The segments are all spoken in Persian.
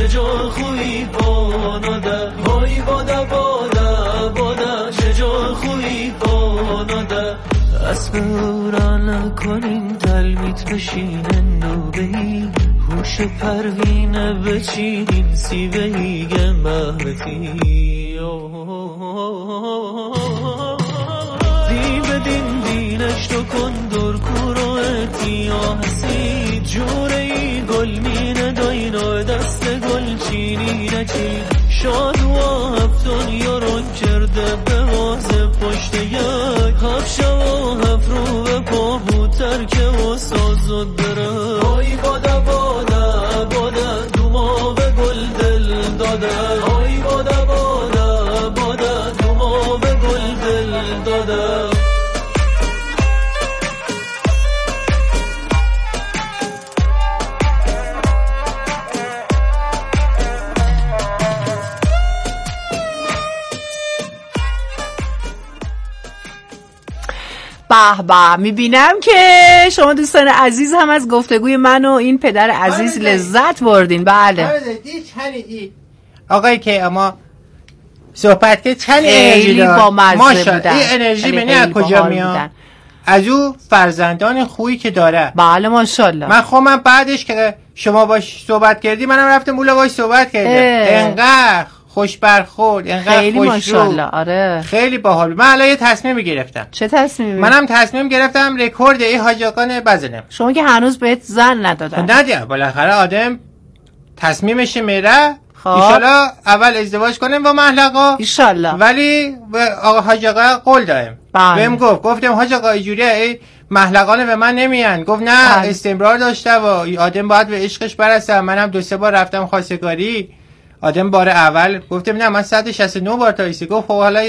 چجا خوی باناده های باده باده باده چجا خوی باناده اسب وران کنین تلمیت بشینن نوبهی هوش پروینه بچینین سیبهی گمبهتی دی بدین دینش تو کن در کروهتی آهسی جوره ای گل مینه داینا دست گل چینی نچین شاد و هفتون یارون کرده به وازه پشت یک هفت شو هفت رو به پا بود ترکه و ساز و دره های باده باده باده دوما به گل دل داده های باده باده باده دوما به گل دل داده به به. میبینم که شما دوستان عزیز هم از گفتگوی من و این پدر عزیز لذت بردین. بله آقای که اما صحبت که چند انرژی دار ماشاءالله این انرژی بینی از کجا میاد؟ از او فرزندان خویی که داره. بله ماشاءالله. من بعدش که شما باش صحبت کردی منم رفتم مولا باش صحبت کردم. انقدر خوش برخورد، انقدر خیلی ماشاءالله. آره خیلی باحال. من الان یه تصمیم گرفتم. چه تصمیمی؟ منم تصمیم گرفتم رکورد این حاج آقا بزنم. شما که هنوز بهت زن ندادن. ندیدم بالاخره آدم تصمیمش میره. ایشالا اول ازدواج کنیم با محلقا ایشالا، ولی آقا حاج آقا قول دایم بهم گفتم حاج آقا اینجوریه محلقانه به من نمیان. گفت نه استمرار داشته و آدم باید به عشقش برسه. منم 2-3 بار رفتم خواستگاری آدم بار اول گفتم نه من 169 بار تایسی. گفت خب حالا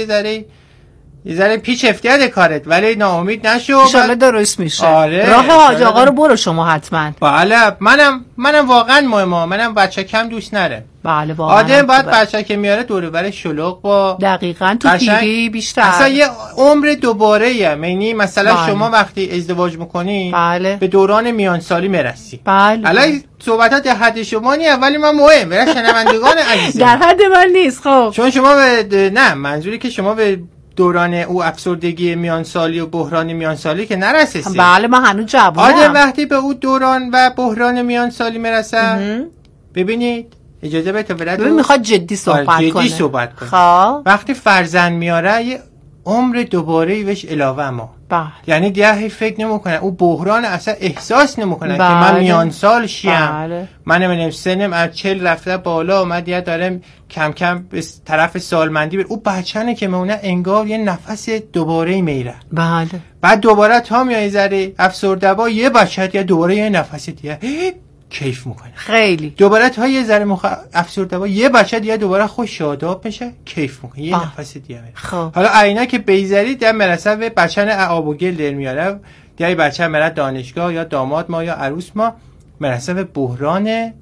یه ذره پیچ افتیاد کارت ولی ناامید نشو انشالله درست میشه. آره. راه حاج آقا رو برو شما حتما. بله منم واقعا مهمه. منم بچه کم دوست نرم. بله واقعا آدم باید بچه که میاره دور و بر شلوغ با دقیقاً تو پیری بیشتر. اصلا یه عمر دوباره یعنی مثلا شما وقتی ازدواج میکنی به دوران میانسالی میرسی. بله الان صحبتات در حد شما نیه ولی من مهم برای شنوندگان عزیز در حد من نیست. خب چون شما نه منظوری که شما به دوران او افسردگی میانسالی و بحران میانسالی که نرسیدی. بله من هنوز جوانم. آدم وقتی به او دوران و بحران میانسالی میرسه ببینید اجازه بده ببین میخواد جدی صحبت کنه. خب وقتی فرزند میاره یه عمر دوباره بهش علاوه ما یعنی دیگه فکر نمیکنه او بحران اصلا احساس نمیکنه که من میانسال شیم. من نمیدونم سنم از 40 رفته بالا اومد دیگه دارم کم کم به طرف سالمندی او بچه‌نه که مونه انگار یه نفس دوباره میره. بله بعد دوباره تا میای ذره افسرده با یه بچه دیگه دوباره یه نفس دیگه کیف میکنه خیلی. دوباره تا یه ذره افسرده با یه بچه دیگه دوباره خوش شاداب میشه کیف میکنه یه نفس دیگه. حالا عینا که بیزاری در مرسه به بچه آب و گل در میاره دیگه بچه میره دانشگاه یا داماد ما یا عروس ما مرسه به بحران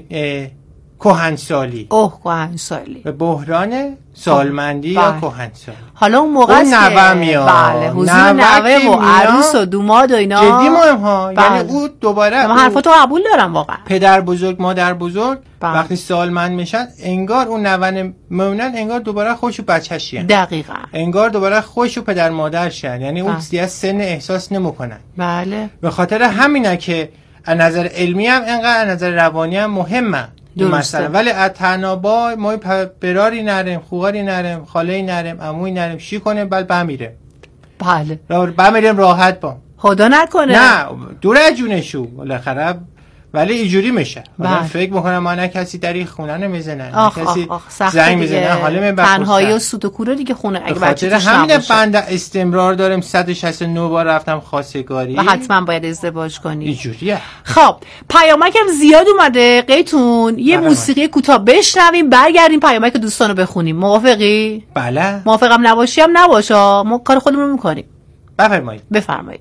کهنسالی. کهنسالی به بحران سالمندی یا کهنسالی. حالا اون موقع است که بله حضور نوه و عروس و دوماد و اینا جدی مهم ها. یعنی او دوباره من حرفاتو قبول دارم واقعا. پدر بزرگ مادر بزرگ وقتی سالمند میشن انگار اون نوه مونن انگار دوباره خوشو بچه‌ش شن. دقیقاً انگار دوباره خوشو پدر مادر شن. یعنی اون دیگه سن احساس نمیکنن. بله به خاطر همینه که از نظر علمی هم انقدر از نظر روانی هم مهمه مثلا. ولی از تنابا ما براری نرم خوغاری نرم خاله نرم عموی نرم شی کنه بمیره. بله بمیریم راحت با خدا نکنه. نه دور از جونشو بالاخره ولی اینجوری میشه. فکر میکنم ما نه کسی در این خونه نمیزنن نه کسی زنگ میزنه حالا من تنهایی و سوت و کوره دیگه خونه اگه بچه توش همین بنده استمرار دارم 169 بار رفتم خواستگاری و حتما باید ازدواج کنی. اینجوریه. خب پیامکم زیاد اومده قیتون یه موسیقی کوتاه بشنویم برگردیم پیامک دوستانو بخونیم. موافقی؟ بله. موافقم نباشی هم نباشا ما کار خودمون رو میکنیم. بفرمایید.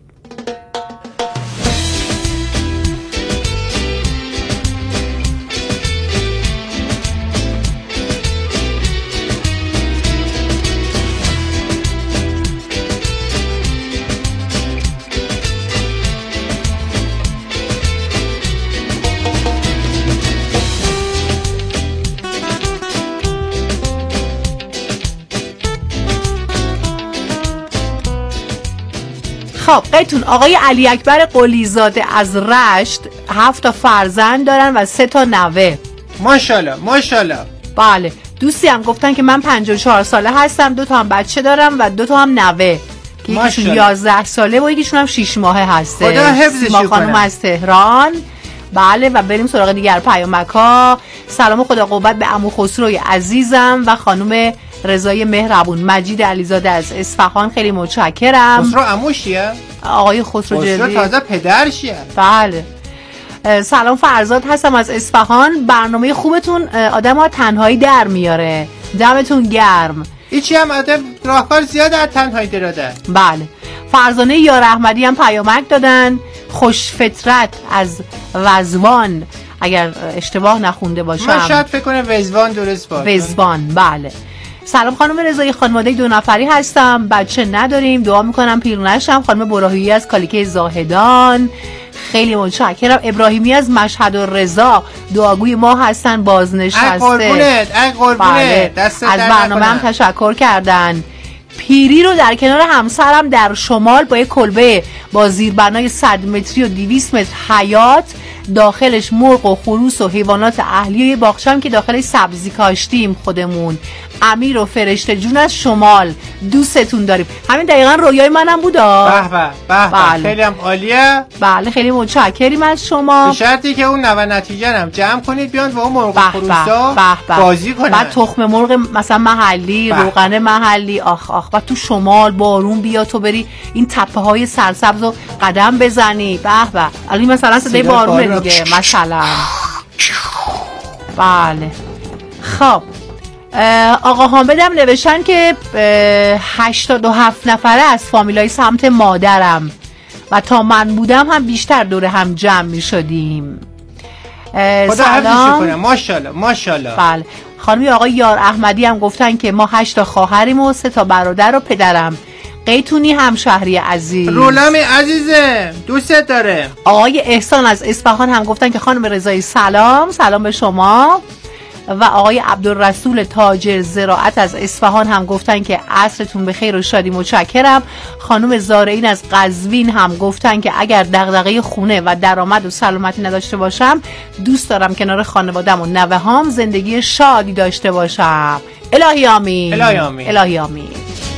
خب قیتون آقای علی اکبر قلیزاده از رشت 7 فرزند دارن و 3 نوه. ماشاءالله ماشاءالله. بله دوستی هم گفتن که من 54 ساله هستم، 2 هم بچه دارم و 2 هم نوه که یکیشون 11 ساله و یکیشون هم 6 ماهه هسته. خدا حفظش کنه. خانم از تهران. بله و بریم سراغ دیگر پیامک‌ها. سلام و خدا قوت به عمو خسروی عزیزم و خانم رضای مهربون. مجید علیزاده از اصفهان، خیلی متشکرم. خسرو عموشیه؟ آقای خسرو جدی. خسرو تازه پدرشیه. بله. سلام فرزاد هستم از اصفهان. برنامه خوبتون آدم‌ها تنهایی در میاره. دمتون گرم. هیچی هم آدم راهکار زیاده از تنهایی دراده. بله. فرزانه یار احمدی هم پیامک دادن. خوش فطرت از وزوان، اگر اشتباه نخونده باشم. من شاید فکر کنم وزوان درست باشه. وزوان بله. سلام خانم رضایی، خانواده 2 نفری هستم، بچه نداریم، دعا میکنم پیر نشم. خانم براهی از کالیکه زاهدان، خیلی متشکرم. ابراهیمی از مشهد و رضا دعاگوی ما هستن، بازنشسته. ای قربونت بله. دست از برنامه هم تشکر کردن. پیری رو در کنار همسرم در شمال با یک کلبه با زیربنای 100 متری و 200 متر حیات، داخلش مرغ و خروس و حیوانات اهلی و باغچه‌ام که داخلش سبزی کاشتیم خودمون. امیر و فرشته جون از شمال، دوستتون داریم. همین دقیقاً رویای منم بود. به به خیلی هم عالیه. بله خیلی متشکریم از شما. به شرطی که اون 90 نتیجه هم جمع کنید بیان و اون مرغ خروسا بازی کنن. بعد تخم مرغ مثلا محلی، روغن محلی، آخ و تو شمال بارون بیا تو بری این تپه های سرسبز رو قدم بزنی. به به. الان مثلا صدای بارونه دیگه مثلا. بله. خب آقا حامدم نوشتن که 87 نفره از فامیلای سمت مادرم و تا من بودم هم بیشتر دور هم جمع می شدیم. خدا حفظش کنه. ماشاءالله ماشاءالله. بله. خانمی آقای یار احمدی هم گفتن که ما 8 خواهریم و 3 برادر و پدرم. قیتونی همشهری عزیز. رولمی عزیزه دوستت داره. آقای احسان از اصفهان هم گفتن که خانم رضایی سلام به شما. و آقای عبدالرسول تاجر زراعت از اصفهان هم گفتن که عصرتون به خیر و شادی، متشکرم. خانم زارعین از قزوین هم گفتن که اگر دغدغه خونه و درآمد و سلامتی نداشته باشم، دوست دارم کنار خانواده‌ام و نوه‌هام زندگی شادی داشته باشم. الهی آمین. الهی آمین. الهی آمین.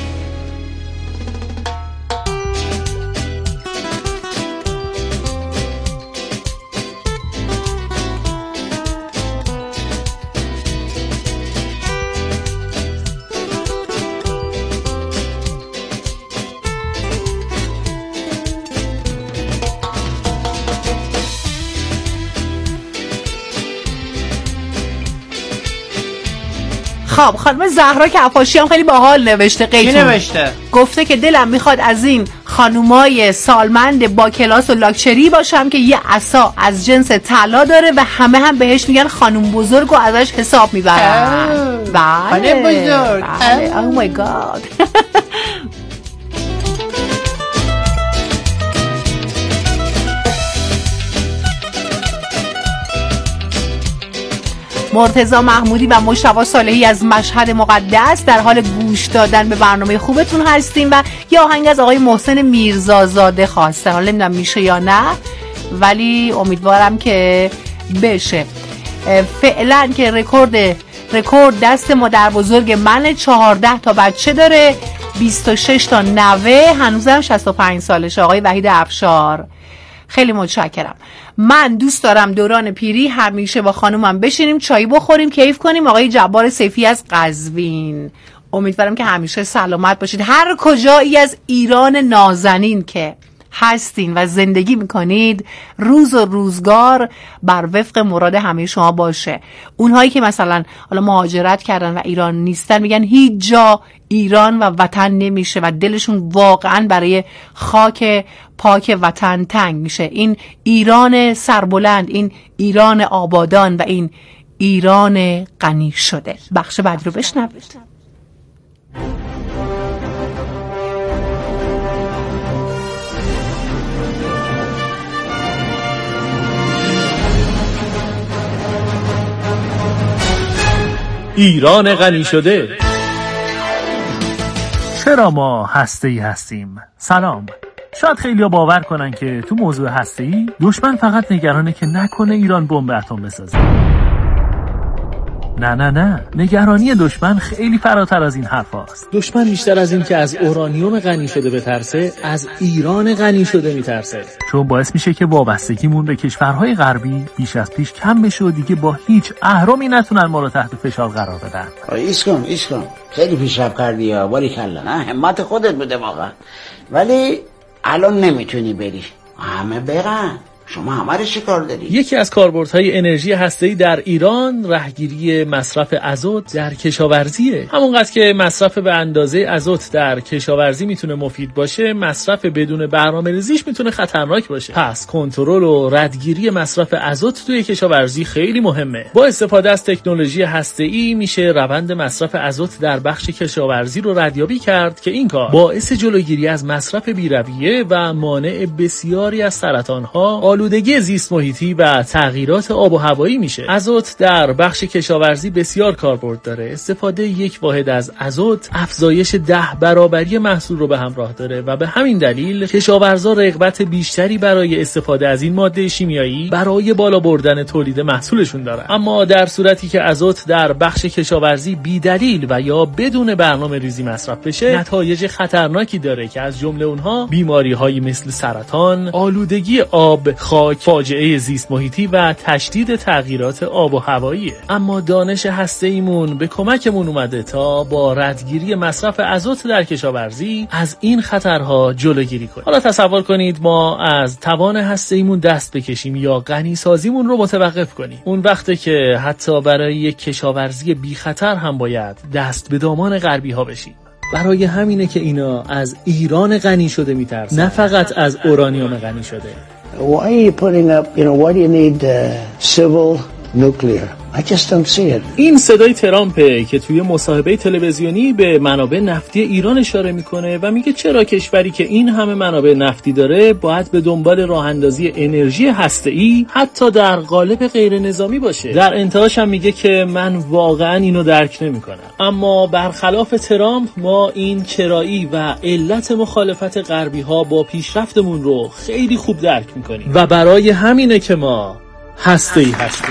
خب خانم زهرا کفاشی هم خیلی باحال نوشته. چی نوشته؟ گفته که دلم میخواد از این خانومای سالمند با کلاس و لاکچری باشم که یه عصا از جنس طلا داره و همه هم بهش میگن خانوم بزرگ و ازش حساب میبرن. بله خانوم بزرگ. Oh my god. مرتضی محمودی و مشتبه صالحی از مشهد مقدس در حال گوش دادن به برنامه خوبتون هستیم و یه آهنگ از آقای محسن میرزازاده خواسته. حالا نمیدونم میشه یا نه، ولی امیدوارم که بشه. فعلا که رکورد دست مادر بزرگ من 14 تا بچه داره، 26 تا نوه، هنوزم 65 سالشه. آقای وحید افشار، خیلی متشکرم. من دوست دارم دوران پیری همیشه با خانومم بشینیم چای بخوریم کیف کنیم. آقای جبار سیفی از قزوین، امیدوارم که همیشه سلامت باشید هر کجایی از ایران نازنین که هستین و زندگی میکنید. روز و روزگار بر وفق مراد همه شما باشه. اونهایی که مثلا حالا مهاجرت کردن و ایران نیستن میگن هیچ جا ایران و وطن نمیشه و دلشون واقعا برای خاک پاک وطن تنگ میشه. این ایران سربلند، این ایران آبادان و این ایران غنی شده. بخش بعد رو بشنوید. ایران غنی شده. چرا ما هسته‌ای هستیم؟ سلام، شاید خیلی‌ها باور کنن که تو موضوع هسته‌ای دشمن فقط نگرانه که نکنه ایران بمب اتم بسازه. نه، نگرانی دشمن خیلی فراتر از این حرف هاست. دشمن بیشتر از این که از اورانیوم غنی شده بترسه، از ایران غنی شده میترسه، چون باعث میشه که وابستگیمون به کشورهای غربی بیش از پیش کم بشه و دیگه با هیچ اهرمی نتونن ما رو تحت فشار قرار بدن. ایش کن خیلی پیشرفت کردی ها، باریکلا، نه همت خودت بوده واقعا، ولی الان نمیتونی بری، همه برن، شما همه رو چه کار داری؟ یکی از کاربردهای انرژی هسته‌ای در ایران رهگیری مصرف ازوت در کشاورزیه. همونقدر که مصرف به اندازه ازوت در کشاورزی میتونه مفید باشه، مصرف بدون برنامه‌ریزیش میتونه خطرناک باشه. پس کنترل و ردگیری مصرف ازوت توی کشاورزی خیلی مهمه. با استفاده از تکنولوژی هسته‌ای میشه روند مصرف ازوت در بخش کشاورزی رو ردیابی کرد که این کار باعث جلوگیری از مصرف بی‌رویه و مانع بسیاری از سرطان‌ها، آلودگی زیست محیطی و تغییرات آب و هوایی میشه. ازوت در بخش کشاورزی بسیار کاربرد داره. استفاده یک واحد از ازوت افزایش 10 برابری محصول رو به همراه داره و به همین دلیل کشاورزا رغبت بیشتری برای استفاده از این ماده شیمیایی برای بالا بردن تولید محصولشون دارن. اما در صورتی که ازوت در بخش کشاورزی بی دلیل و یا بدون برنامه‌ریزی مصرف بشه، نتایج خطرناکی داره که از جمله اونها بیماری‌هایی مثل سرطان، آلودگی آب، خاک، فاجعه زیست محیطی و تشدید تغییرات آب و هواییه. اما دانش هسته‌ایمون به کمکمون اومده تا با ردگیری مصرف ازوت در کشاورزی از این خطرها جلوگیری کنیم. حالا تصور کنید ما از توان هسته‌ایمون دست بکشیم یا غنی سازیمون رو متوقف کنیم. اون وقته که حتی برای یک کشاورزی بی خطر هم باید دست به دامان غربی ها بشیم. برای همینه که اینا از ایران غنی شده میترسن، نه فقط از اورانیوم غنی شده. Why are you putting up, why do you need civil nuclear? I just don't see it. این صدای ترامپه که توی مصاحبه تلویزیونی به منابع نفتی ایران اشاره میکنه و میگه چرا کشوری که این همه منابع نفتی داره باید به دنبال راه اندازی انرژی هسته‌ای حتی در قالب غیر نظامی باشه. در انتهاش هم میگه که من واقعا اینو درک نمیکنم. اما برخلاف ترامپ ما این چرایی و علت مخالفت غربی ها با پیشرفتمون رو خیلی خوب درک میکنیم و برای همینه که ما هسته‌ای هستیم.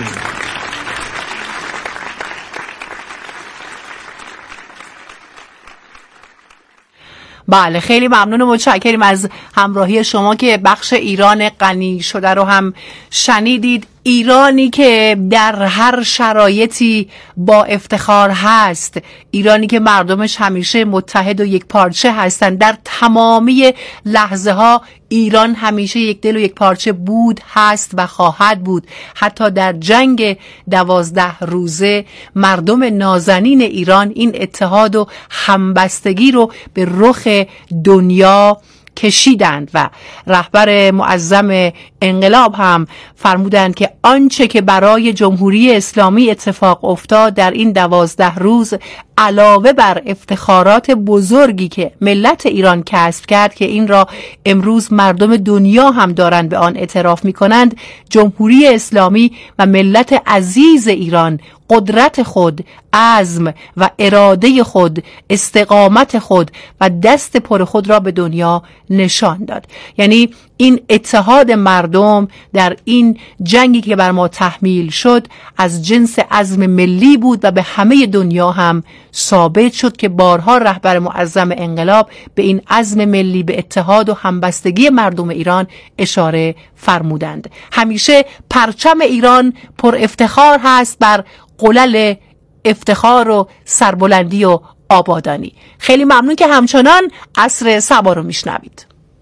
بله، خیلی ممنون و متشکریم از همراهی شما که بخش ایران غنی شده رو هم شنیدید. ایرانی که در هر شرایطی با افتخار هست، ایرانی که مردمش همیشه متحد و یک پارچه هستن. در تمامی لحظه ها ایران همیشه یک دل و یک پارچه بود، هست و خواهد بود. حتی در جنگ 12 روزه مردم نازنین ایران این اتحاد و همبستگی رو به رخ دنیا کشیدند و رهبر معظم انقلاب هم فرمودند که آنچه که برای جمهوری اسلامی اتفاق افتاد در این 12 روز علاوه بر افتخارات بزرگی که ملت ایران کسب کرد که این را امروز مردم دنیا هم دارند به آن اعتراف می کنند، جمهوری اسلامی و ملت عزیز ایران قدرت خود، عزم و اراده خود، استقامت خود و دست پر خود را به دنیا نشان داد. یعنی این اتحاد مردم در این جنگی که بر ما تحمیل شد از جنس عزم ملی بود و به همه دنیا هم ثابت شد که بارها رهبر معظم انقلاب به این عزم ملی، به اتحاد و همبستگی مردم ایران اشاره فرمودند. همیشه پرچم ایران پر افتخار هست بر قلل افتخار و سربلندی و آبادانی. خیلی ممنون که همچنان عصر صبا رو میشنوید.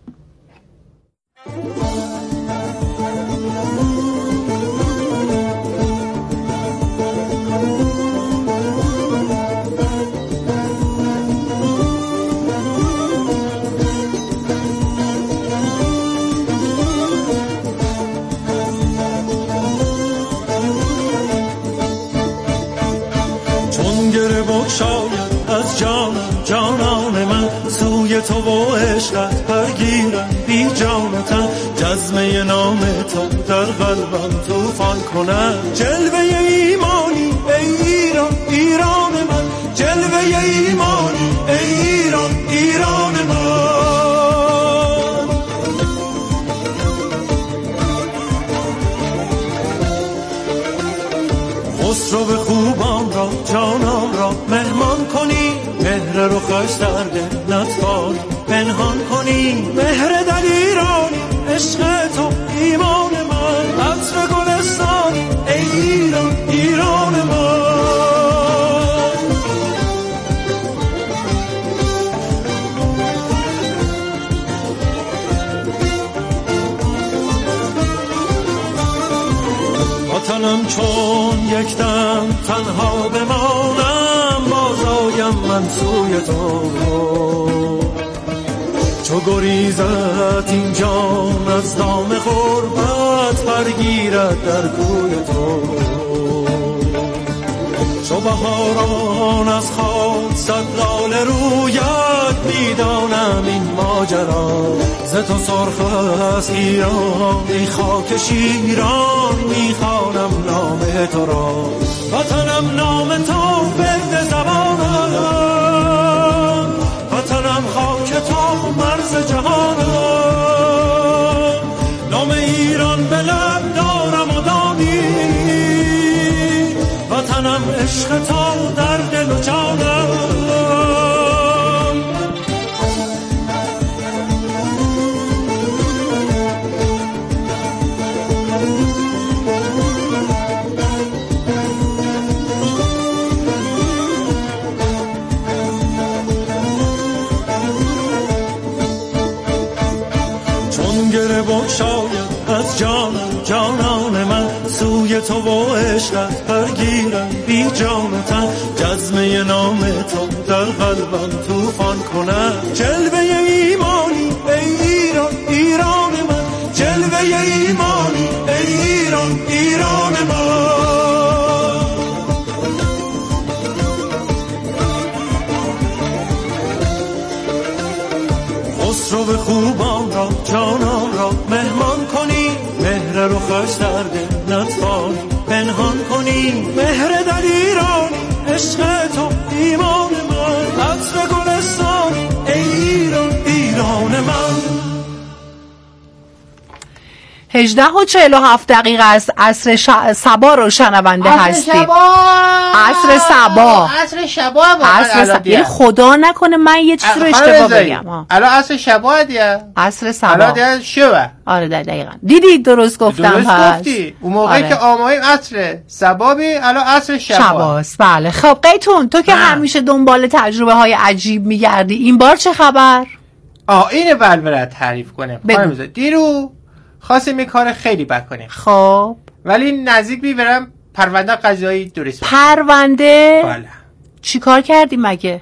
از جانان من سوی تو و عشقت برگیرم بی جان و تن، جزمه نام تو در قلبم طوفان کنم. جلوه ایمانی ای ایران ایران من، جلوه ایمانی ای ایران ایران من. خسرو خوبان را جانان را مهمان کنی، مهر رو خوش در دل نتوان پنهان کنی. مهر دلیران عشق تو ایمان من، عطر گلستان ای ایران ایران من. وطنم چون یک دم تنها بمانم، بازایم من سوی تو. چو گریزت این جان از دام غربت، برگیرد در کوی تو. چو بهاران از خاک صد لاله رویت، میدانم این ماجرا ز تو سرخ است ایران. ای خاک شیران میخوانم نام تو را، وطنم نام تو برد زبانم، وطنم خاک تو مرز جهانم. نام ایران به لب دارم و دانی، وطنم عشق تو در دل و جانم. چون گره بگشاید از جانم جانان من، سوی تو و عشقت برگیرم بی جان و تن. جزمه نام تو در قلبم توفان کنم، جلوه ایمانی ای ایران ایران من، جلوه ایمانی ای ایران ایران من. خسرو خوبان را جانان را مهمان کنی، مهر رو خوش در دل نتوان پنهان کنی. مهر دلیران عشق تو ایمان من، عطر گلستان ای ایران ایران من. 18:47 است. عصر صبا رو شنونده هستید. عصر صبا. یعنی خدا نکنه من یه چیزی رو اشتباه بگم. الان عصر شبا دیگه. عصر صبا. الان دیگه شبه. آره دقیقاً. دیدی درست گفتم. درست گفتی. اون موقعی که آماییم عصر صبا بی، الان عصر شباست. بله. خب قیتون تو که همیشه دنبال تجربه های عجیب میگردی، این بار چه خبر؟ اینه ولورت تعریف کنم. دیرو خواستم یه کار خیلی بکنیم. خب ولی نزدیک بیبرم پرونده قضایی درست. پرونده؟ بله. چی کار کردی مگه؟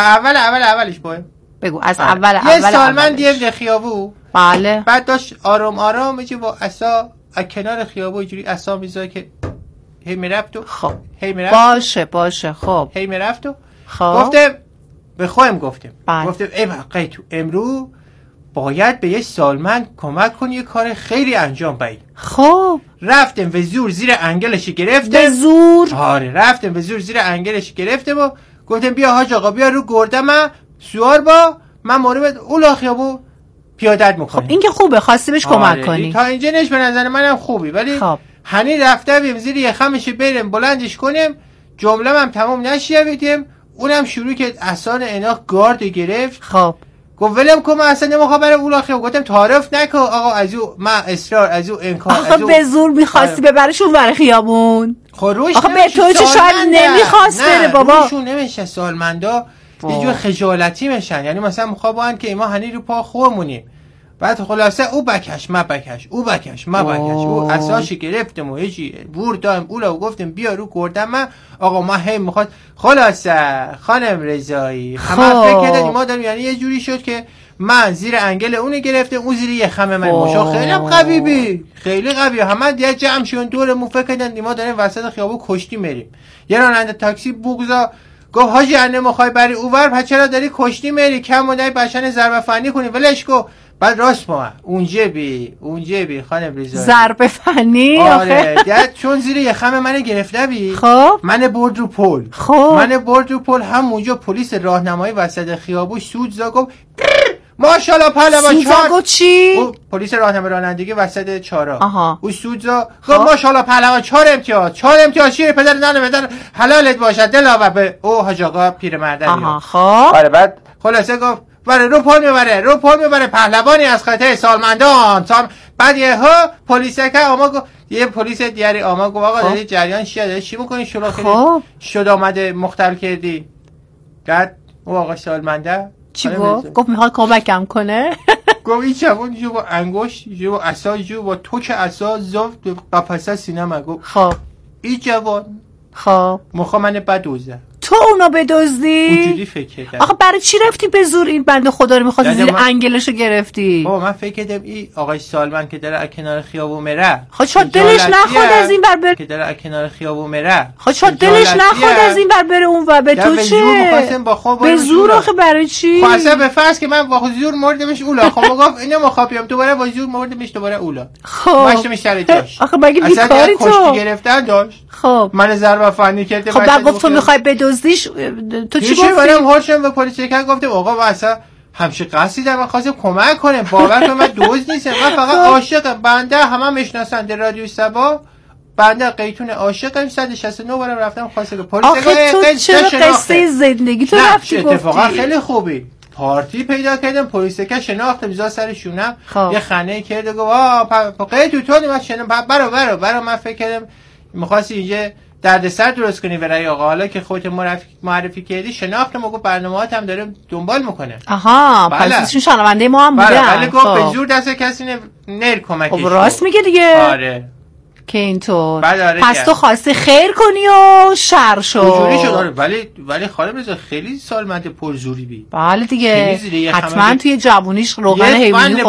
اولش باید بگو از اول. یه سالمند دیم در خیابو. بله. بعد داشت آرام یه با عصا کنار خیابو اینجوری عصا میذاره که هی میرفت و خب هی میرفت باشه خب هی میرفت و خب گفتم به خودم گفتم ای قیتو امرو باید به یه سالمند کمک کنی یه کار خیلی انجام بدی. خب رفتم به زور زیر انگلش گرفتم. به زور؟ آره رفتم به زور زیر انگلش گرفتم و گفتم بیا حاج آقا بیا رو گرده من سوار با من مورد اولا خیابو پیادت میکنم. خب این که خوبه خواستی بهش کمک کنی. تا اینجا نش به نظر منم خوبی، ولی خب هنی رفتم زیر یه خمش بریم بلندش کنیم جمله هم تمام نشیویدیم. اونم شروع که احسان اناخ گارد گرفت. خب گفت ولم کن من اصلا نمیخوام برم اولا خیابون. گفتم تعارف نکن آقا از او من اصرار از او انکار آخه از او به زور میخواستی ببرشون ور خیابون. خروش آخه به تو چه شاید نمیخواست بره بابا. روشون نمیشه سالمندا یه جور خجالتی میشن، یعنی مثلا میخوان که ما هنی رو پا خورمونیم. بعد خلاصه او بکش ما بکش او بکش ما بکش او اساسش گرفتم و هیچی بردم اولا و گفتم بیا رو گردم من آقا ما هی میخواد. خلاصه خانم رضایی همه فکر کردن ما داریم، یعنی یه جوری شد که من زیر انگل اونو گرفتم اون زیر یه خم من ماشا خیلی قوی بی خیلی قوی. همه دیگه جمع شدن دورمون فکر کردن ما داریم وسط خیابون کشتی میریم. یه راننده تاکسی بوگزا گفت حاجی انه میخوای بری اوور پس چرا داری کشتی میری کم مونای بشن ضربه فنی کنی ولش کو. بعد راست ما اونجا بی خانم رضایی ضربه فنی. آره چون زیر یه خم منو گرفته بی. خب من برد رو پل. خب من برد رو پل همونجا پلیس راهنمایی وسط خیابون سود زا گفت ماشاءالله پهلوان چهار چی؟ پلیس راهنمایی رانندگی وسط چهارراه او سوزا گفت ماشاءالله پهلوان 4 امتیاز چیه پدر ننه پدر حلالت باشد دلاور به او حاج آقا پیرمرد خب آره بعد خلاصه گفت رو پل میبره پهلوانی از خطه سالمندان بعد ها پلیس که آما گفت یه پلیس دیاری آما گفت آقا داری جریان چیه چی میکنی شروع شد آمده مختل کردی بعد او آقا سالمنده چی گفت میخواد کمکم کنه گفت این چون جو با انگشت جو با عصا جو با توک عصا زفت قفسه سینه گفت خب این جوان خب میخوام من بدوزه تو اونو بدزدی؟ اونجوری فکر کردم آخه برای چی رفتی به زور این بنده خدا رو می‌خواستی زیر انگلشو گرفتی؟ بابا من فکر کردم این آقای سالمن که داره کنار خیابون میره خب چرا دلش نخواد از این بر بره که داره کنار خیابون میره خب چرا دلش نخواد از این بر بره اون و به تو چه؟ به زور آخه برای چی؟ خب اصلا به فرض که من با زور مردمش اولا خب گفت اینو مخاپیم دوباره با زور مردمش دوباره اولا خب ماشم سر جاش آخه مگه بیکاری تو اصلا گرفتن داشت خب من ضربه فنی کردم خب بعد گفت تو میخوای بدزدیش تو چی گفتی؟ منم هاشم به پلیس که گفتم آقا واسه همش قصدی دارم خواستم کمک کنم باور کن من دوز نیستم من فقط عاشقم بنده همه میشناسن در رادیو سبا بنده قیتون عاشقم 169 بارم رفتم خواستم پلیس آخه تو چرا قصه زندگی تو رفتی گفتی؟ اتفاقا خیلی خوبی پارتی پیدا کردم پلیس که شناخت میذا سر شونم یه خنه کرده گفت قیتو تو من شناخت برو من فکر کردم می‌خواستی اینجا دردسر درست کنی برای آقا حالا که خودت معرفی کردی شناختم و گفت برنامه‌هات هم داره دنبال میکنه پس ایشون شنونده ما هم بوده ولی گفت به زور دست کسی نر کمکش خب راست میگه دیگه آره که اینطور آره پس تو خواستی خیر کنی و شر شو اونجوری شد آره ولی خانم رضا خیلی سالمند پرزوری بی بله دیگه حتما توی جوونیش روغن حیوانی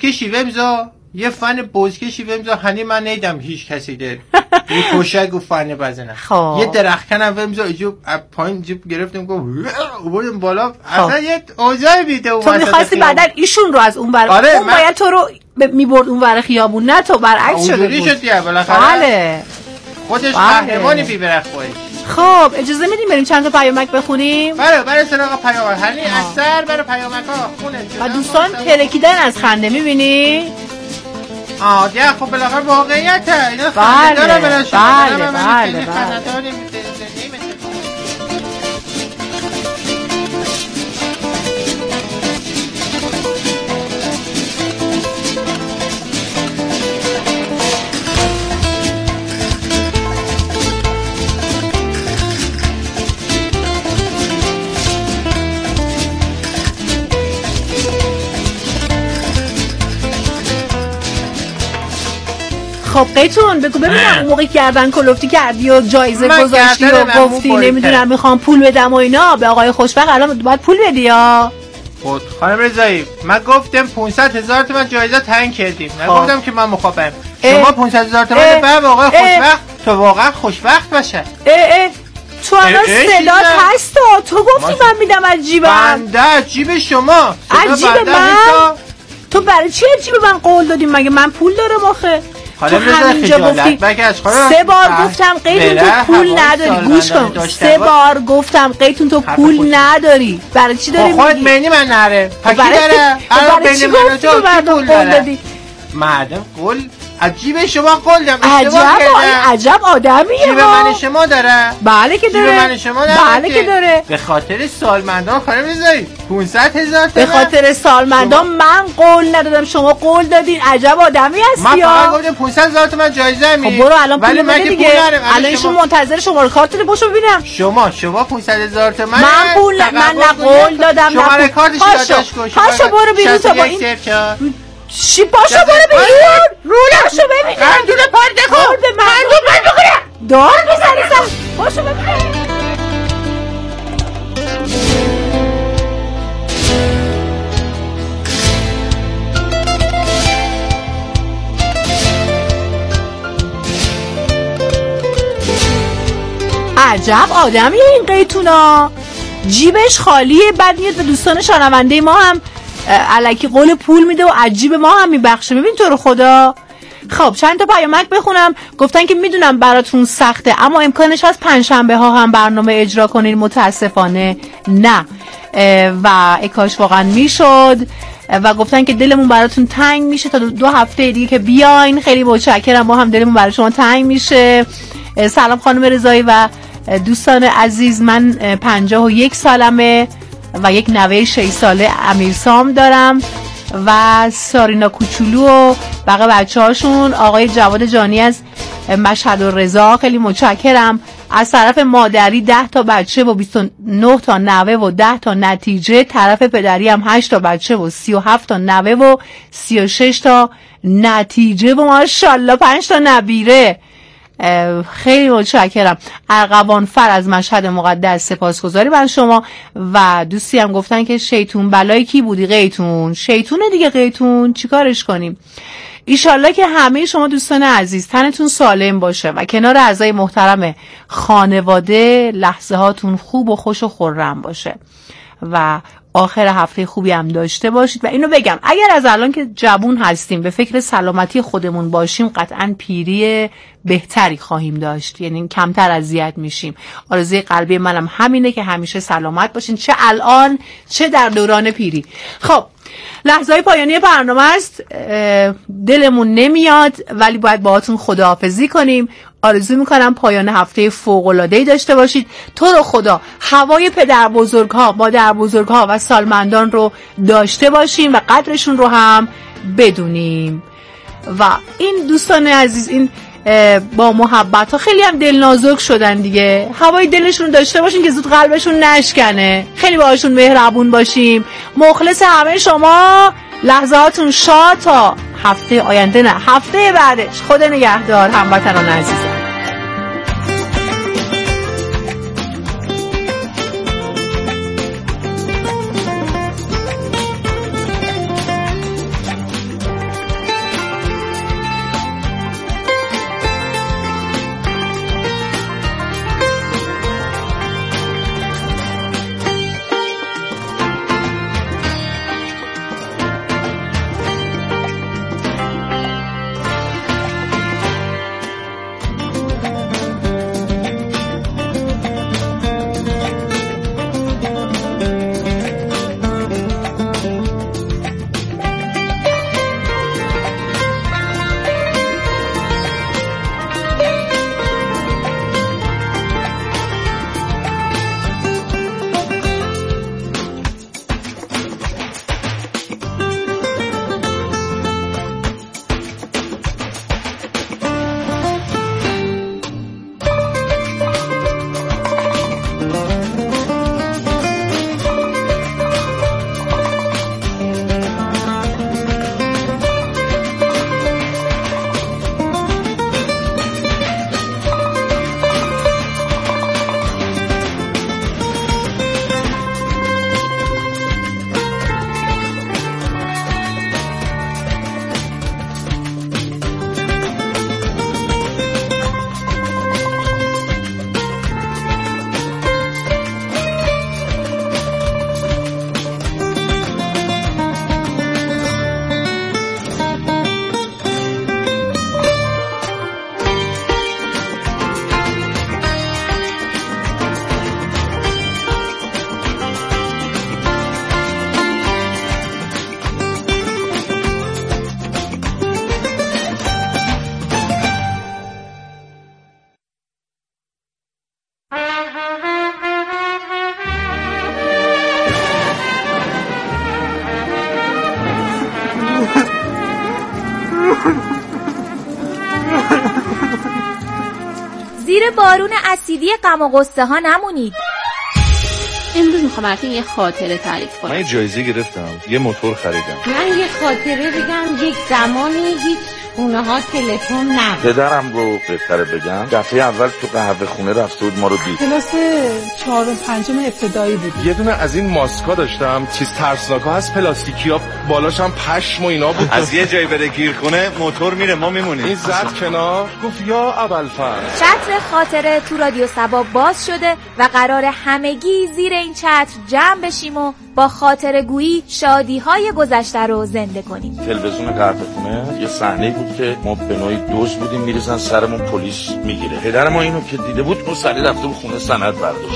خورده یه فن بزکشی ومزا هنی من نیدم هیچ کسی ده یه کوشک و فن بزنه یه درختکنم ومزا ایجو پایین جیب گرفتم گفت بودم بالا اصلا یه اوضاعی بیده تو میخواستی بعدن ایشون رو از اون ور اون باید تو رو میبرد اون ور خیابون نه تو برعکس شده بود اونجوری شد دیگه بالاخره بله خودش قهرمانی بیبره خودش خب اجازه میدیم بریم چند تا پیامک بخونیم برای سراغ پیامک هنی اثر برای پیامک ها خونه و دوستان ترکیدن از خنده میبینی دیگه خب بالاخره واقعیته اینا خنده داره بله خب قیتون بگو ببینم اون موقع گردن کلفتی کردی و جایزه گذاشتی و گفتی نمیدونم میخوام پول بدم و اینا به آقای خوشبخت الان باید پول بدی یا خود خانم رضایی من گفتم 500,000 تومان جایزه تعیین کردیم نگفتم که من مخاطبم شما 500,000 تومان به آقای خوشبخت تو واقعا خوشبخت باشه تو الان صدات هست تو گفتی من میدم از جیبم بنده از جیب شما از جیب من تو برای چی از جیب من قول دادیم مگه من پول دارم آخه تو همینجا گفتی 3 بار گفتم قیتون تو پول نداری گوش کن 3 بار گفتم قیتون تو پول نداری برای چی داری خودت معنی من نره پکی داره برای چی گفتی تو مردم قول دادی مردم قول عجیب شما قول دادم عجب آدمیه جیب من شما داره بله که داره جیب من شما بله که داره به خاطر سالمندان خانم رضایی 500,000 به خاطر سالمندان من قول ندادم شما قول دادین عجب آدمی هستی من فقط گفتم 500,000 تومان جایزه می خب برو الان پول بده دیگه الان ایشون منتظر شماره کارت رو باشو ببینم شما 500,000 تومان من پول من نه قول دادم شماره کارتش داداش پاشو برو بیرون تو با این چی پاشو برو بیرون رولشو ببینم قندون پرده خور به من بخوره دار بزنی سر پاشو ببینم عجب آدمی این قیتونا جیبش خالیه بعد میاد به دوستان شنونده ما هم الکی قول پول میده و عجیب ما هم میبخشه ببین تو رو خدا خب چند تا پیامک بخونم گفتن که میدونم براتون سخته اما امکانش هست پنجشنبه ها هم برنامه اجرا کنین متاسفانه نه و اکاش واقعا میشد و گفتن که دلمون براتون تنگ میشه تا 2 هفته دیگه که بیاین. خیلی متشکرم، ما هم دلمون برای شما تنگ میشه. سلام خانم رضایی و دوستان عزیز، من 51 سالمه و یک نوه 6 ساله امیرسام دارم و سارینا کوچولو و بقیه بچه هاشون. آقای جواد جانی از مشهد و رضا، خیلی متشکرم. از طرف مادری 10 تا بچه و 29 تا نوه و 10 تا نتیجه. طرف پدری هم 8 تا بچه و 37 تا نوه و 36 تا نتیجه و ماشاءالله 5 تا نبیره. خیلی متشکرم. ارغوان فر از مشهد مقدس، سپاسگزاری بر شما. و دوستی هم گفتن که شیطون بلایی کی بودی؟ قیتون شیطونه دیگه، قیتون چیکارش کنیم؟ ایشالله که همه شما دوستان عزیز تنتون سالم باشه و کنار اعضای محترم خانواده لحظه هاتون خوب و خوش و خرم باشه و آخر هفته خوبی هم داشته باشید. و اینو بگم اگر از الان که جوون هستیم به فکر سلامتی خودمون باشیم قطعا پیری بهتری خواهیم داشت، یعنی کمتر اذیت میشیم. آرزوی قلبی منم همینه که همیشه سلامت باشین، چه الان چه در دوران پیری. خب لحظه‌های پایانی برنامه است، دلمون نمیاد ولی باید باهاتون خداحافظی کنیم. آرزو میکنم پایان هفته فوق‌العاده‌ای داشته باشید. تو رو خدا هوای پدر بزرگ‌ها، مادر بزرگ‌ها و سالمندان رو داشته باشیم و قدرشون رو هم بدونیم. و این دوستان عزیز، این با محبت ها خیلی هم دل نازک شدن دیگه، هوای دلشون داشته باشین که زود قلبشون نشکنه. خیلی باهاشون مهربون باشیم. مخلص همه شما، لحظاتون شاد تا هفته آینده، نه هفته بعدش. خدا نگهدار هموطنان عزیزم. زیر بارون اسیدی غم و غصه ها نمونید. امروز میخوام براتون یه خاطره تعریف کنم. من یه جایزه گرفتم، یه موتور خریدم. من یه خاطره بگم. یک زمانی هیچ خونه ها تلفن نبود. پدرم رو بهتره بگم دفعه اول تو قهوه خونه رفته بود ما رو دید. کلاس 4 و 5 ابتدایی بود. یه دونه از این ماسکا داشتم، چیز ترسناکا هست پلاستیکیا، بالاش هم پشم و اینا بود. از یه جایی بره گیر کنه موتور میره ما میمونیم. این زد کنار گفت یا ابوالفضل. چتر خاطره تو رادیو صبا باز شده و قرار همگی زیر این چتر جمع بشیم و با خاطره گویی شادی های گذشته رو زنده کنیم. تلویزیون قهوه خونه یه صحنه بود که ما به نوعی دزد بودیم میریزن سرمون، پلیس میگیره. پدر ما اینو که دیده بود اون سری رفته بود خونه سند برداشت.